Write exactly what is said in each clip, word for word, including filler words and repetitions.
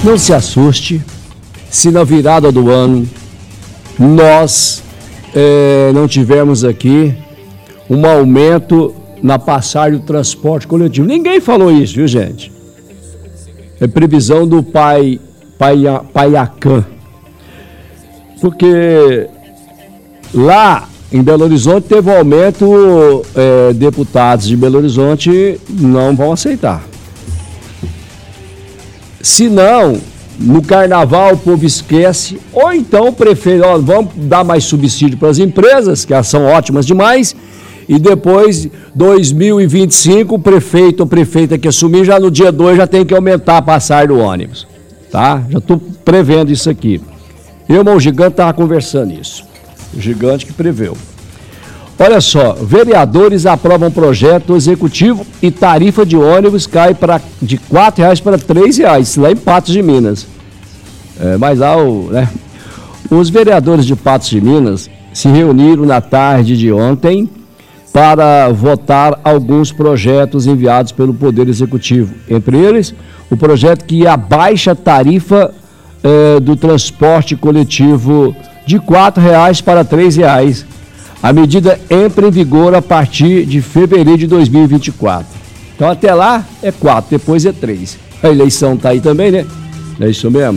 Não se assuste se na virada do ano nós é, não tivermos aqui um aumento na passagem do transporte coletivo. Ninguém falou isso, viu, gente? É previsão do pai, pai Paiacan. Porque lá em Belo Horizonte teve um aumento, é, deputados de Belo Horizonte não vão aceitar. Se não, no carnaval o povo esquece, ou então o prefeito, ó, vamos dar mais subsídio para as empresas, que elas são ótimas demais, e depois, dois mil e vinte e cinco, o prefeito ou prefeita que assumir, já no dia dois já tem que aumentar a passagem do ônibus, tá? Já estou prevendo isso aqui. Eu, irmão, o Gigante estava conversando isso, o Gigante que preveu. Olha só, vereadores aprovam projeto executivo e tarifa de ônibus cai pra, de quatro reais para três reais, lá em Patos de Minas. É, mas lá, o, né? Os vereadores de Patos de Minas se reuniram na tarde de ontem para votar alguns projetos enviados pelo Poder Executivo. Entre eles, o projeto que abaixa a tarifa eh, do transporte coletivo de quatro reais para três reais. A medida entra em vigor a partir de fevereiro de dois mil e vinte e quatro. Então até lá é quatro, depois é três. A eleição está aí também, né? Não é isso mesmo?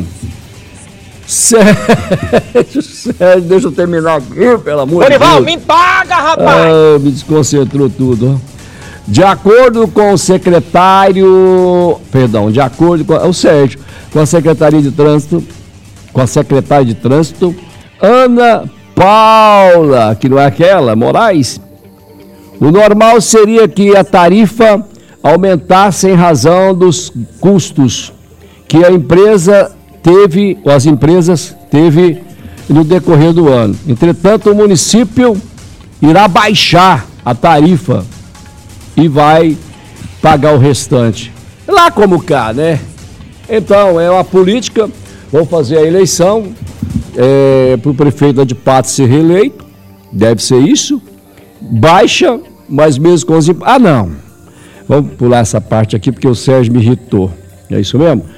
Sérgio, Sérgio, deixa eu terminar aqui, pelo amor de Deus. Dorival, me paga, rapaz! Ah, me desconcentrou tudo. De acordo com o secretário, perdão, de acordo com o Sérgio, com a Secretaria de Trânsito, com a secretária de Trânsito, Ana Paula, que não é aquela, Moraes, o normal seria que a tarifa aumentasse em razão dos custos que a empresa teve, ou as empresas teve no decorrer do ano. Entretanto, o município irá baixar a tarifa e vai pagar o restante. Lá como cá, né? Então, é uma política, vou fazer a eleição é, para o prefeito de Patos ser reeleito, deve ser isso, baixa, mas mesmo com os... Ah, não, vamos pular essa parte aqui porque o Sérgio me irritou, é isso mesmo?